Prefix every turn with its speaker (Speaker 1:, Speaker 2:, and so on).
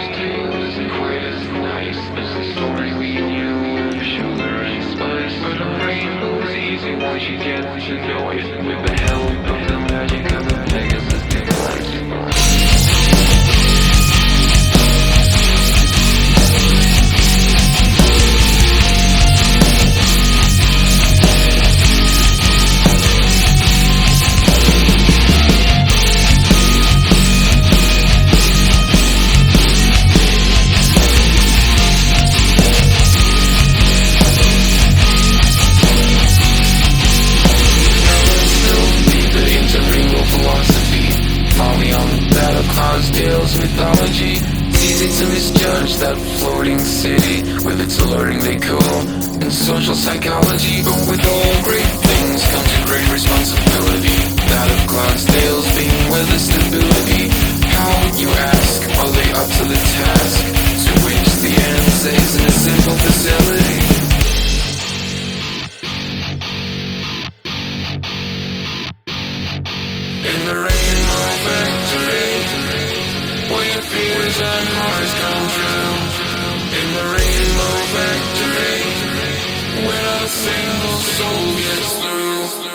Speaker 1: tale isn't quite as nice as the story we knew. Sugar and spice, but a rainbow's easy once you get to know it. With the help of the magic of the Pegasus device. Tales, mythology. It's easy to misjudge that floating city with its alluring decor and social psychology. But with all great things comes a great responsibility, that of Clydesdales being with the stability. How, you ask, are they up to the task? To which the answer is in a simple facility. In the rainbow factory, where fears and hearts come true. In the rainbow factory, where not a single soul gets through.